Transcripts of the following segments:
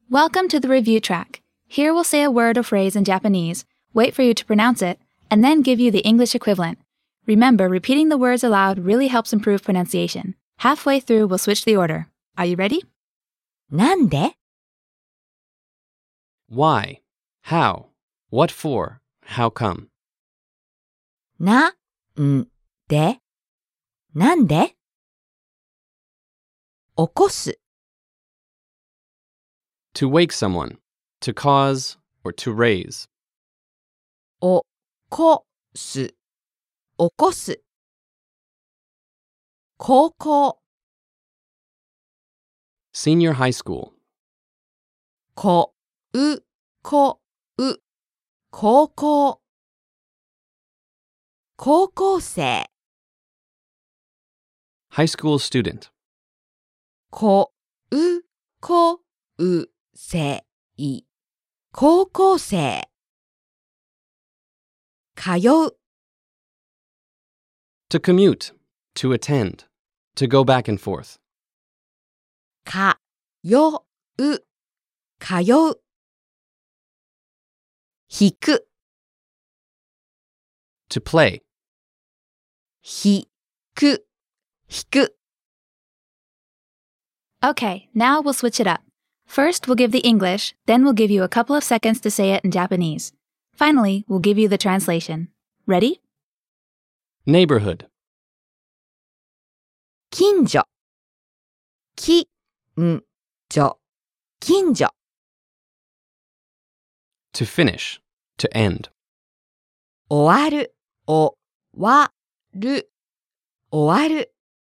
Welcome to the review track. Here we'll say a word or phrase in Japanese, wait for you to pronounce it, and then give you the English equivalent. Remember, repeating the words aloud really helps improve pronunciation. Halfway through, we'll switch the order. Are you ready? なんで Why? How? What for? How come? なんでなんで起こす To wake someone. To cause or to raise. 起こす起こす高校 Senior high school. こうこう高校高校生 High school student. こうこうせい高校生通う To commute. To attend. To go back and forth. かよう通う引く To play. 引く引く Okay, now we'll switch it up. First, we'll give the English, then we'll give you a couple of seconds to say it in Japanese. Finally, we'll give you the translation. Ready? Neighborhood. 近所近所近所 To finish. To end. 終わる終わる終わる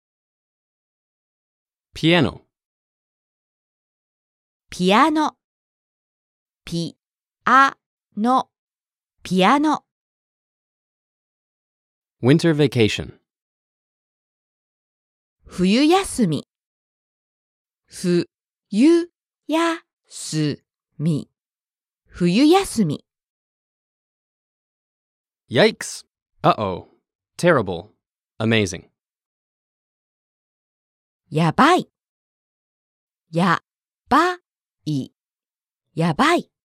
Piano. ピアノピアノピアノ Winter vacation. 冬休み冬休み冬休み Yikes. Uh-oh. Terrible. Amazing. やばいやばいやばい